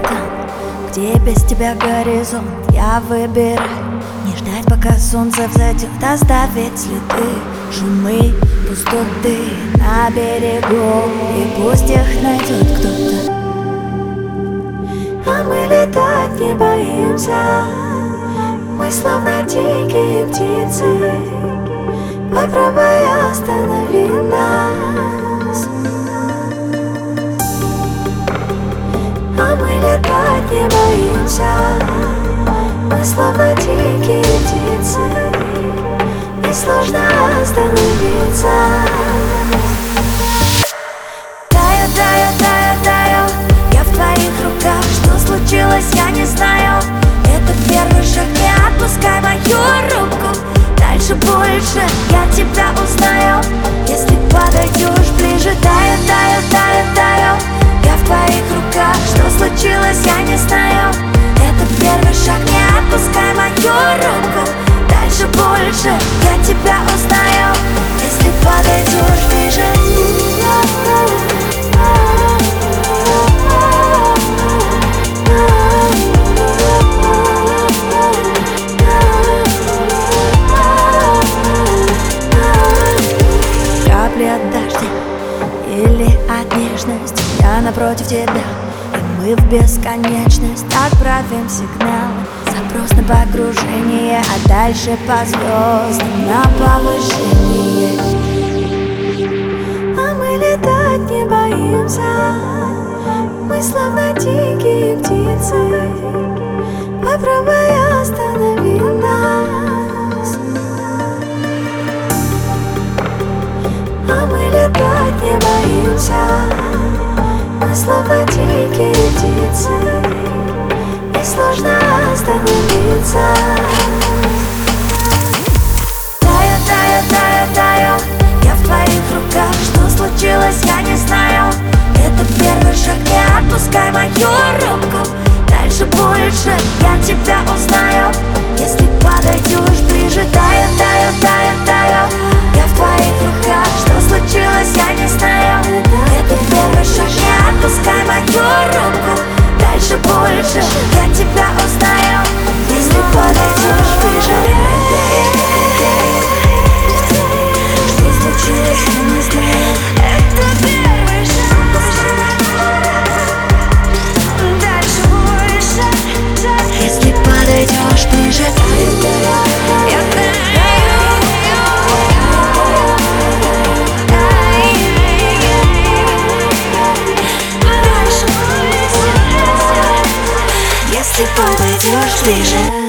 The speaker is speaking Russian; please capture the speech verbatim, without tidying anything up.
океан, где без тебя горизонт. Я выбираю не ждать, пока солнце взойдет, оставить следы, шумы, пустоты на берегу, и пусть их найдет кто-то. А мы летать не боимся, мы словно дикие птицы. Попробуй останови нас. А мы летать не боимся, мы словно дикие птицы, и сложно остановиться. Таю, таю, таю, таю, я в твоих руках. Что случилось, я не знаю. Это первый шаг, не отпускай мою руку. Дальше больше я тебя узнаю, если подойдешь ближе. Таю, таю, таю, таю, я в твоих руках. Что случилось, я не знаю. Это первый шаг, не отпускай мою руку. Дальше больше я тебя узнаю, если подойдешь ближе. Капли от дождя или от нежности, я напротив тебя, и мы в бесконечность отправим сигнал. Запрос на погружение, а дальше по звездам на повышение. А мы летать не боимся, мы словно дикие птицы. Попробуй останови нас. А мы летать не боимся, мы словно дикие птицы, и сложно остановиться. Таю, таю, таю, таю, я в твоих руках. Что случилось, я не знаю. Это первый шаг, не отпускай мою руку. Дальше больше я тебя узнаю, если подойдешь ближе. Таю, таю, таю, таю, я в твоих руках. Что случилось, я не знаю. Это первый шаг, не отпускай мою руку. Дальше больше я тебя узнаю, если подойдешь ближе. Что случилось, я не знаю. Это первый шаг. Дальше больше, если подойдешь ближе. Я если подойдешь ближе.